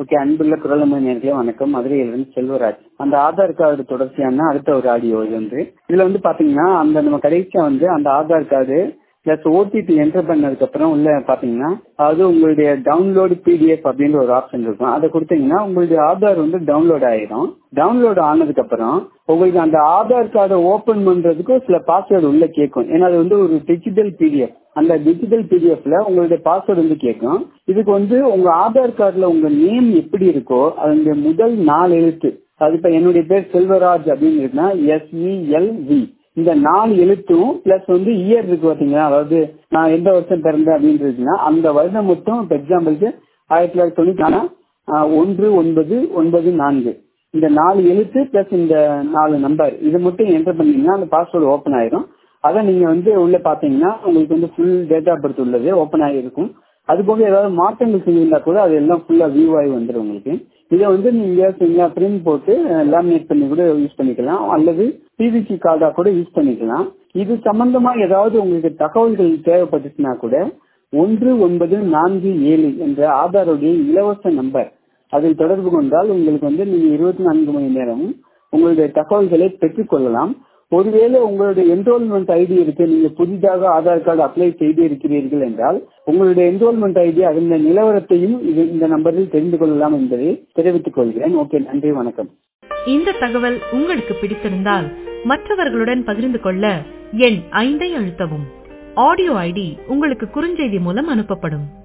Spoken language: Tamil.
ஓகே, அன்புள்ள குரலமை நேயர்களே வணக்கம். மதுரையிலிருந்து செல்வராஜ். அந்த ஆதார் கார்டு தொடர்ச்சியான அடுத்த ஒரு ஆடியோ இது இதுல பாத்தீங்கன்னா அந்த நம்ம கடைசியா அந்த Aadhaar card plus OTP enter பண்ணதுக்கு அப்புறம் உள்ள பாத்தீங்கன்னா அது உங்களுடைய டவுன்லோடு பிடிஎஃப் அப்படின்ற ஒரு ஆப்ஷன் இருக்கும். அதை கொடுத்தீங்கன்னா உங்களுடைய ஆதார் டவுன்லோட் ஆயிடும். டவுன்லோட் ஆனதுக்கு அப்புறம் உங்களுக்கு அந்த ஆதார் கார்டை ஓபன் பண்றதுக்கு சில பாஸ்வேர்டு உள்ள கேட்கும். ஏன்னா அது ஒரு டிஜிட்டல் பிடிஎஃப். அந்த டிஜிட்டல் பிடிஎஃப்ல உங்களுடைய பாஸ்வேர்டு கேட்கும். இதுக்கு உங்க ஆதார் கார்டுல உங்க நேம் எப்படி இருக்கோ அதனுடைய முதல் 4 எழுத்து, அது இப்ப என்னுடைய பேர் செல்வராஜ் அப்படின்னு இருக்குன்னா SELV, இந்த 4 எழுத்தும் பிளஸ் இயர் இருக்கு பாத்தீங்களா, அதாவது நான் எந்த வருஷம் பிறந்தேன் அப்படின்னு இருக்குன்னா அந்த வருடம் மட்டும் இப்ப எக்ஸாம்பிளுக்கு 1994 1994 இந்த 4 எழுத்து பிளஸ் இந்த 4 நம்பர் இது மட்டும் என்டர் பண்ணீங்கன்னா அந்த பாஸ்வேர்டு ஓபன் ஆயிரும். அதை நீங்க உள்ள பாத்தீங்கன்னா உங்களுக்கு ஃபுல் டேட்டா பர்த் உள்ளது ஓபன் ஆகிருக்கும். அது போக ஏதாவது மாற்றங்கள் செஞ்சிருந்தா கூட அது எல்லாம் ஃபுல்லா வியூ ஆகி வந்துடும் உங்களுக்கு. இதை நீங்க பிரிண்ட் போட்டு லேமினேட் பண்ணி கூட யூஸ் பண்ணிக்கலாம், அல்லது பிவிசி கார்டா கூட யூஸ் பண்ணிக்கலாம். இது சம்பந்தமா ஏதாவது உங்களுக்கு தகவல்கள் தேவைப்பட்டுச்சுன்னா கூட 1947 என்ற ஆதாருடைய இலவச நம்பர் அதில் தொடர்பு கொண்டால் உங்களுக்கு நீங்க 24 மணி நேரமும் உங்களுடைய தகவல்களை பெற்றுக் கொள்ளலாம். ஒருவேளை உங்களுடைய என்ரோல்மெண்ட் ஐடி இருக்கு, நீங்க புதிதாக ஆதார் கார்டு அப்ளை செய்து இருக்கிறீர்கள் என்றால் உங்களுடைய என்ரோல்மெண்ட் ஐடி அதன் நிலவரத்தையும் இந்த நம்பரில் தெரிந்து கொள்ளலாம் என்பதை தெரிவித்துக் கொள்கிறேன். ஓகே, நன்றி, வணக்கம். இந்த தகவல் உங்களுக்கு பிடித்திருந்தால் மற்றவர்களுடன் பகிர்ந்து கொள்ள எண் 5 அழுத்தவும். ஆடியோ ஐடி உங்களுக்கு குறுஞ்செய்தி மூலம் அனுப்பப்படும்.